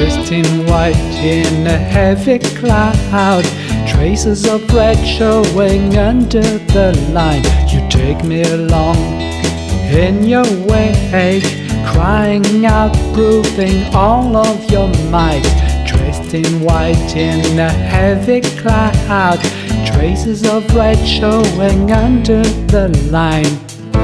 dressed in white in a heavy cloud, traces of red showing under the line. You take me along in your wake, crying out, proving all of your might. Dressed in white in a heavy cloud, traces of red showing under the line.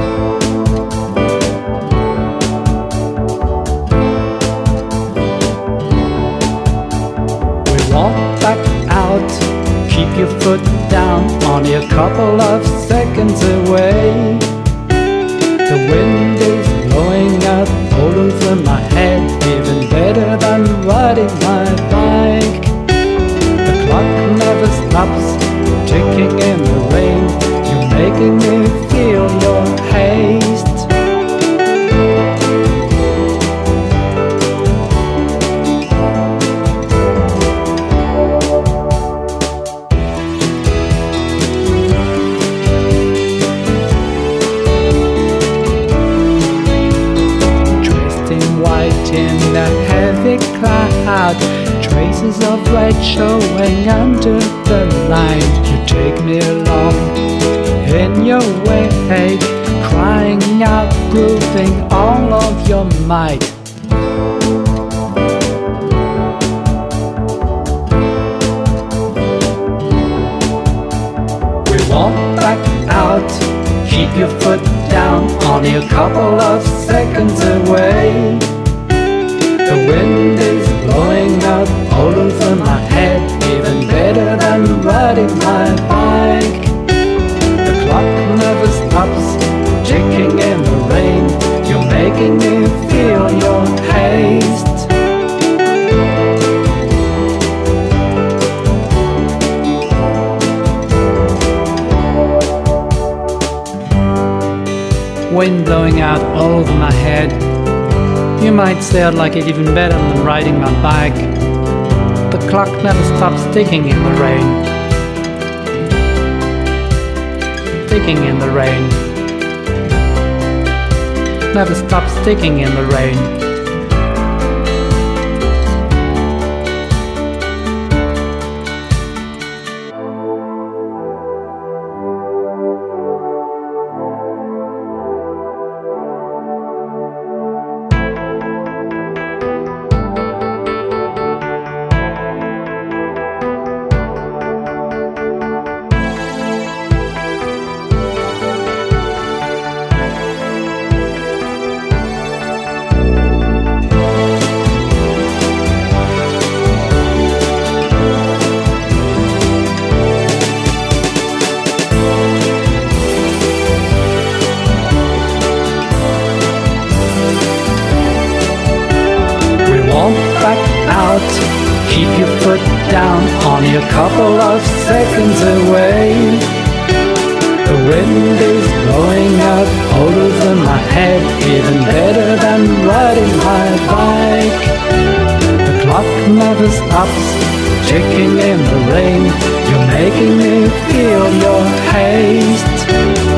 Walk back out, keep your foot down, only a couple of seconds away. The wind is blowing up all over my head, even better than riding my bike. The clock never stops ticking in the rain, you're making me feel your haste. In a heavy cloud, traces of red showing under the line. You take me along in your wake, crying out, proving all of your might. We walk back out, keep your foot down, only a couple of seconds away. The wind is blowing up all over my head, even better than riding my bike. The clock never stops ticking in the rain, you're making me feel your haste. Wind blowing out all over my head. You might say I'd like it even better than riding my bike. The clock never stops ticking in the rain. Ticking in the rain. Never stops ticking in the rain. Back out, keep your foot down, only a couple of seconds away. The wind is blowing up all over my head, even better than riding my bike. The clock never stops ticking in the rain, you're making me feel your haste.